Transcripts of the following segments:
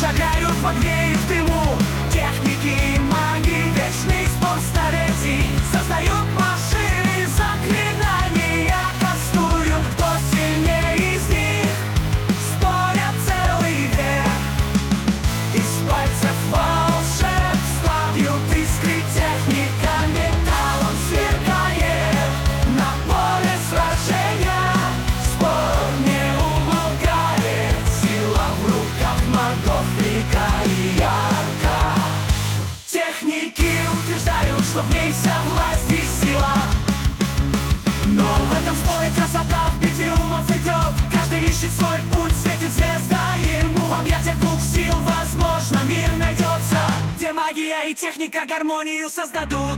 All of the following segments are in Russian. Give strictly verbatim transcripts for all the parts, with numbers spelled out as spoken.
шагают в огне и в дыму. Техники и магии, вечный спор столетий. Создают машины, заклинания кастуют. Кто сильнее из них, спорят целый век. Из пальцев волшебства бьют искры, техника металлом сверкает. На поле сражения спор не умолкает. Сила в руках магов велика и ярка. Техники утверждают, что в ней вся власть и сила. Но в этом споре красота в битве умов идет. Каждый ищет свой путь, светит звезда ему. В объятиях двух сил, возможно, мир найдется, где магия и техника гармонию создадут.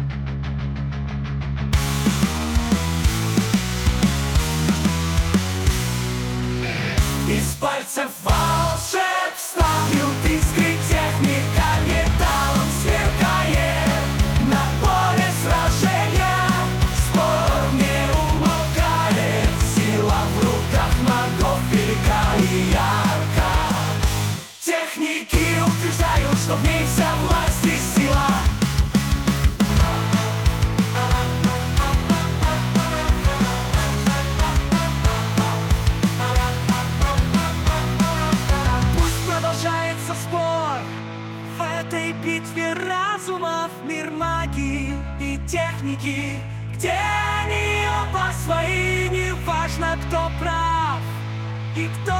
Из пальцев волшебства бьют искры, техника металлом сверкает. На поле сражения спор не умолкает. Сила в руках магов велика и ярка. Техники утверждают, что в ней вся власть и сила. Продолжается спор в этой битве разумов. Мир магии и техники, где они оба свои. Не важно, кто прав и кто